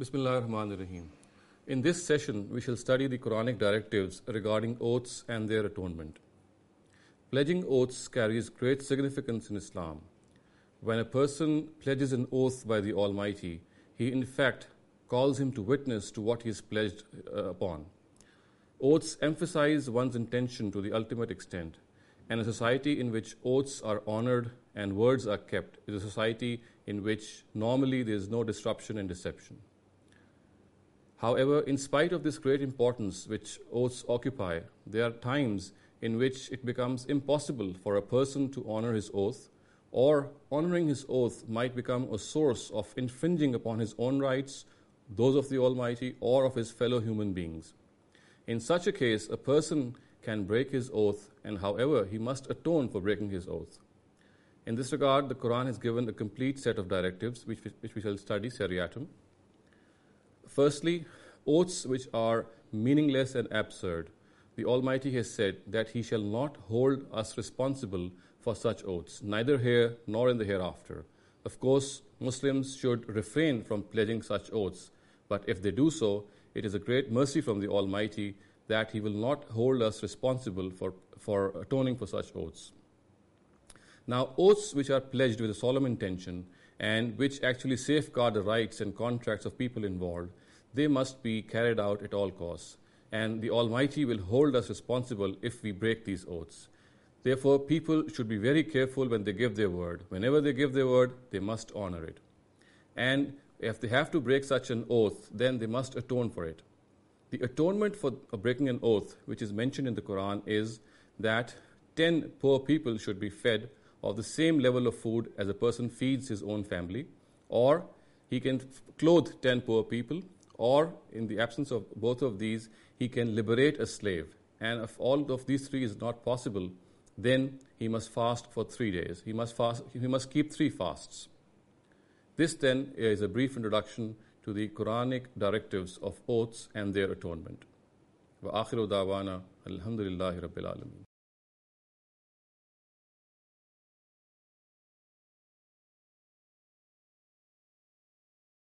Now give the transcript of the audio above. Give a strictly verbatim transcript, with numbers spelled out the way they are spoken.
Bismillah ar-Rahman ar-Rahim. In this session, we shall study the Quranic directives regarding oaths and their atonement. Pledging oaths carries great significance in Islam. When a person pledges an oath by the Almighty, he in fact calls him to witness to what he is pledged uh, upon. Oaths emphasize one's intention to the ultimate extent, and a society in which oaths are honored and words are kept is a society in which normally there is no disruption and deception. However, in spite of this great importance which oaths occupy, there are times in which it becomes impossible for a person to honor his oath, or honoring his oath might become a source of infringing upon his own rights, those of the Almighty, or of his fellow human beings. In such a case, a person can break his oath, and however, he must atone for breaking his oath. In this regard, the Quran has given a complete set of directives, which, which we shall study seriatim. Firstly, oaths which are meaningless and absurd. The Almighty has said that He shall not hold us responsible for such oaths, neither here nor in the hereafter. Of course, Muslims should refrain from pledging such oaths, but if they do so, it is a great mercy from the Almighty that He will not hold us responsible for, for atoning for such oaths. Now, oaths which are pledged with a solemn intention and which actually safeguard the rights and contracts of people involved, they must be carried out at all costs, and the Almighty will hold us responsible if we break these oaths. Therefore, people should be very careful when they give their word. Whenever they give their word, they must honor it. And if they have to break such an oath, then they must atone for it. The atonement for breaking an oath, which is mentioned in the Quran, is that ten poor people should be fed of the same level of food as a person feeds his own family, or he can clothe ten poor people, or in the absence of both of these, he can liberate a slave. And if all of these three is not possible, then he must fast for three days. He must fast. He must keep three fasts. This then is a brief introduction to the Quranic directives of oaths and their atonement. Wa akhiru da'wana alhamdulillahi rabbil alamin.